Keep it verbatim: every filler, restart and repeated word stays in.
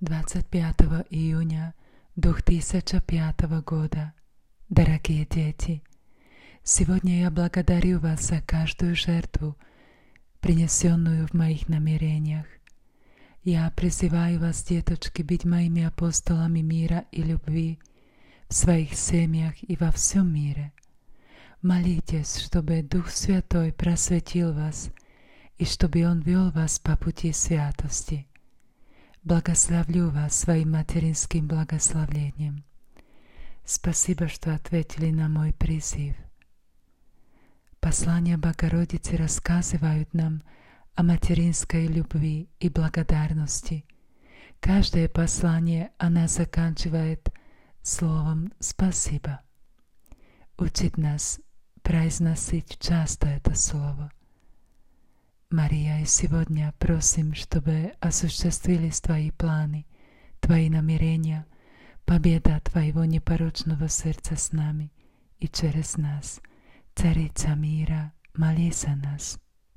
двадцать пятого июня две тысячи пятого года. Дорогие дети, сегодня я благодарю вас за каждую жертву, принесенную в моих намерениях. Я призываю вас, деточки, быть моими апостолами мира и любви в своих семьях и во всем мире. Молитесь, чтобы Дух Святой просветил вас и чтобы Он вел вас по пути святости. Благословлю вас своим материнским благословлением. Спасибо, что ответили на мой призыв. Послания Богородицы рассказывают нам о материнской любви и благодарности. Каждое послание она заканчивает словом «спасибо». Учит нас произносить часто это слово. Мария, и сегодня просим, чтобы осуществились Твои планы, Твои намерения, победа Твоего непорочного сердца с нами и через нас. Царица мира, молись за нас.